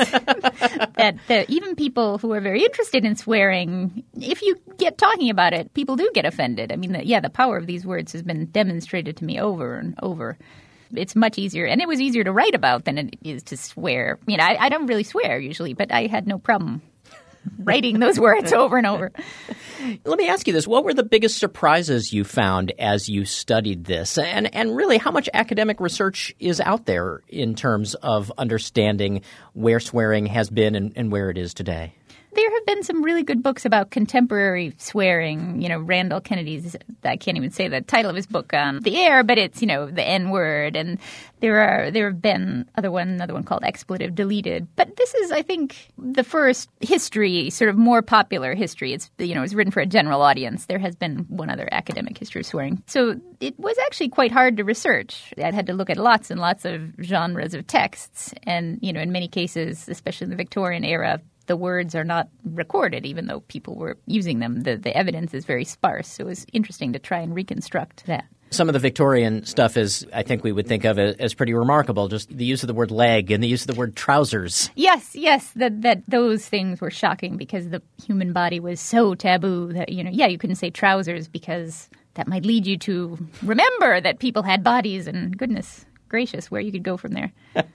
that, that even people who are very interested in swearing, if you get talking about it, people do get offended. I mean, the, yeah, the power of these words has been demonstrated to me over and over. It's much easier, and it was easier to write about than it is to swear. You know, I, I don't really swear usually, but I had no problem writing those words over and over. Let me ask you this. What were the biggest surprises you found as you studied this? And, and really, how much academic research is out there in terms of understanding where swearing has been and, and where it is today? There have been some really good books about contemporary swearing. You know, Randall Kennedy's, I can't even say the title of his book on the air, but it's, you know, the N-word. And there are there have been other one, another one called Expletive Deleted. But this is, I think, the first history, sort of more popular history. It's, you know, it's written for a general audience. There has been one other academic history of swearing. So it was actually quite hard to research. I had to look at lots and lots of genres of texts. And, you know, in many cases, especially in the Victorian era, the words are not recorded, even though people were using them. The, the evidence is very sparse. So it was interesting to try and reconstruct that. Some of the Victorian stuff is, I think we would think of it as pretty remarkable, just the use of the word leg and the use of the word trousers. Yes, yes, that that those things were shocking because the human body was so taboo that, you know, yeah, you couldn't say trousers because that might lead you to remember that people had bodies, and goodness gracious, where you could go from there.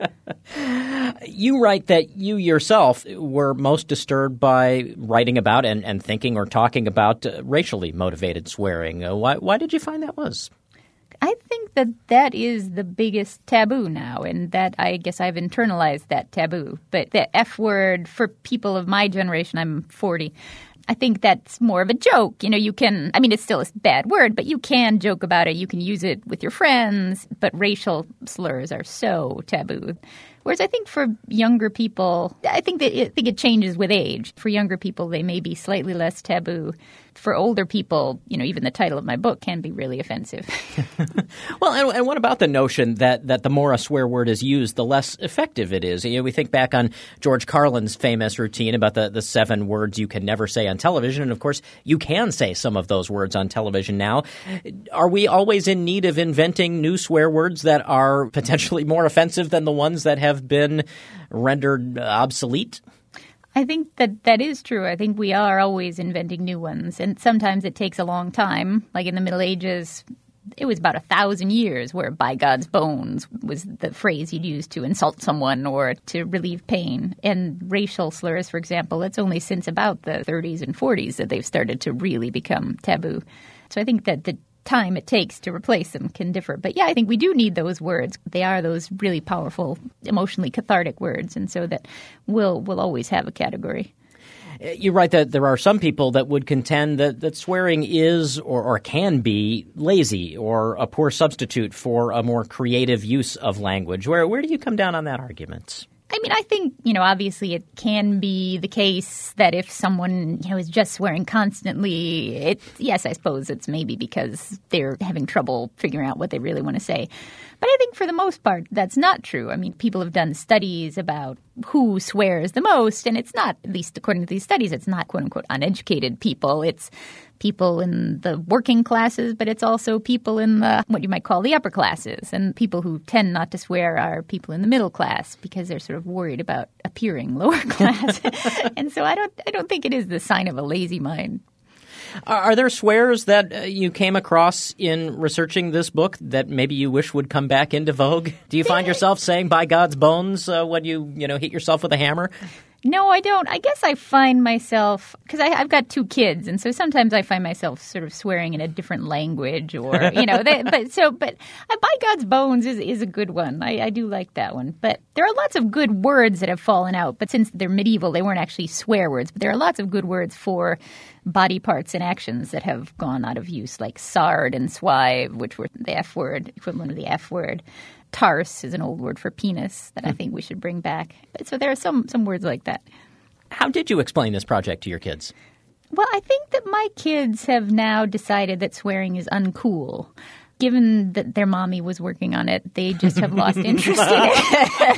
You write that you yourself were most disturbed by writing about and, and thinking or talking about uh, racially motivated swearing. Uh, why, why did you find that was? I think that that is the biggest taboo now, and that I guess I've internalized that taboo. But the F word for people of my generation, I'm forty, I think that's more of a joke. You know, you can, I mean, it's still a bad word, but you can joke about it. You can use it with your friends, but racial slurs are so taboo. Whereas I think for younger people, I think that it, I think it changes with age. For younger people, they may be slightly less taboo. For older people, you know, even the title of my book can be really offensive. Well, and, and what about the notion that, that the more a swear word is used, the less effective it is? You know, we think back on George Carlin's famous routine about the, the seven words you can never say on television. And, of course, you can say some of those words on television now. Are we always in need of inventing new swear words that are potentially more offensive than the ones that have been rendered obsolete? I think that that is true. I think we are always inventing new ones, and sometimes it takes a long time. Like in the Middle Ages, it was about a thousand years where by God's bones was the phrase you'd use to insult someone or to relieve pain. And racial slurs, for example, it's only since about the thirties and forties that they've started to really become taboo. So I think that the time it takes to replace them can differ. But yeah, I think we do need those words. They are those really powerful, emotionally cathartic words, and so that we'll, we'll always have a category. You write that there are some people that would contend that, that swearing is or, or can be lazy or a poor substitute for a more creative use of language. Where, where do you come down on that argument? I mean, I think, you know, obviously it can be the case that if someone, you know, is just swearing constantly, it, yes, I suppose it's maybe because they're having trouble figuring out what they really want to say. But I think for the most part, that's not true. I mean, people have done studies about who swears the most, and it's not, at least according to these studies, it's not, quote unquote, uneducated people. It's people in the working classes, but it's also people in the what you might call the upper classes. And people who tend not to swear are people in the middle class because they're sort of worried about appearing lower class. And so I don't I don't think it is the sign of a lazy mind. Are there swears that uh, you came across in researching this book that maybe you wish would come back into vogue? Do you find yourself saying "by God's bones" uh, when you you know hit yourself with a hammer? No, I don't. I guess I find myself, because I've got two kids, and so sometimes I find myself sort of swearing in a different language, or you know. They, but so, but uh, "by God's bones" is is a good one. I, I do like that one. But there are lots of good words that have fallen out. But since they're medieval, they weren't actually swear words. But there are lots of good words for body parts and actions that have gone out of use, like "sard" and "swive," which were the F word, equivalent of the F word. Tarse is an old word for penis that I think we should bring back. But so there are some some words like that. How did you explain this project to your kids? Well, I think that my kids have now decided that swearing is uncool. Given that their mommy was working on it, they just have lost interest in it.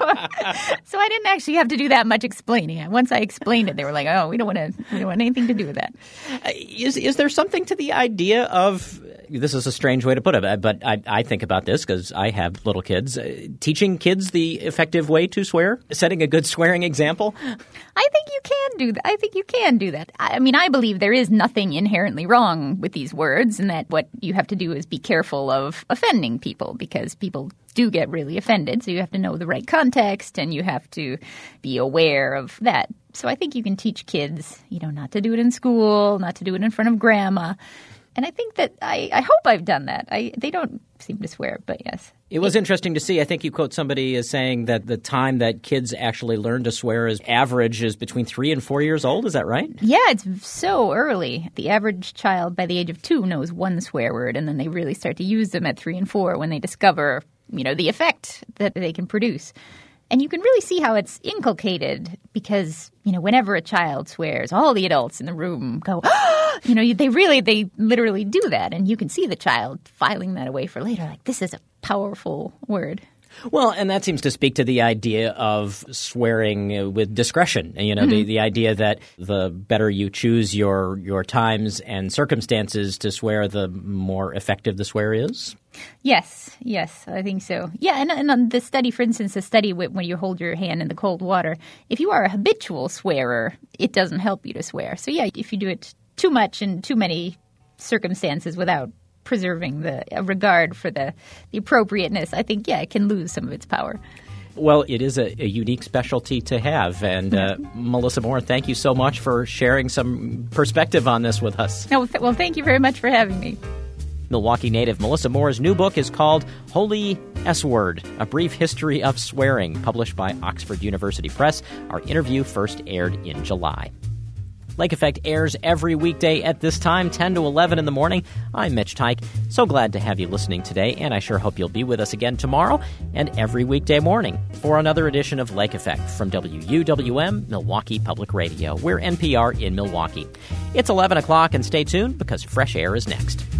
so, so I didn't actually have to do that much explaining. Once I explained it, they were like, "Oh, we don't want to. We don't want anything to do with that." Uh, is is there something to the idea of? This is a strange way to put it, but I, I think about this because I have little kids. Uh, teaching kids the effective way to swear, setting a good swearing example. I think you can do that. I think you can do that. I mean, I believe there is nothing inherently wrong with these words, and that what you have to do is be careful of offending people, because people do get really offended. So you have to know the right context, and you have to be aware of that. So I think you can teach kids, you know, not to do it in school, not to do it in front of grandma. And I think that I, I hope I've done that. I, they don't seem to swear, but yes. It was interesting to see. I think you quote somebody as saying that the time that kids actually learn to swear is average is between three and four years old. Is that right? Yeah, it's so early. The average child by the age of two knows one swear word, and then they really start to use them at three and four when they discover, you know, the effect that they can produce. And you can really see how it's inculcated because, you know, whenever a child swears, all the adults in the room go, oh! you know, they really, they literally do that. And you can see the child filing that away for later, like, this is a powerful word. Well, and that seems to speak to the idea of swearing with discretion. You know, mm-hmm. the, the idea that the better you choose your your times and circumstances to swear, the more effective the swear is. Yes, yes, I think so. Yeah, and, and on the study, for instance, the study when you hold your hand in the cold water, if you are a habitual swearer, it doesn't help you to swear. So yeah, if you do it too much in too many circumstances without preserving the regard for the, the appropriateness, I think, yeah, it can lose some of its power. Well, it is a, a unique specialty to have. And uh, Melissa Moore, thank you so much for sharing some perspective on this with us. Oh, th- well, thank you very much for having me. Milwaukee native Melissa Moore's new book is called Holy S-Word, A Brief History of Swearing, published by Oxford University Press. Our interview first aired in July. Lake Effect airs every weekday at this time, ten to eleven in the morning. I'm Mitch Teich. So glad to have you listening today, and I sure hope you'll be with us again tomorrow and every weekday morning for another edition of Lake Effect from W U W M, Milwaukee Public Radio. We're N P R in Milwaukee. It's eleven o'clock, and stay tuned because Fresh Air is next.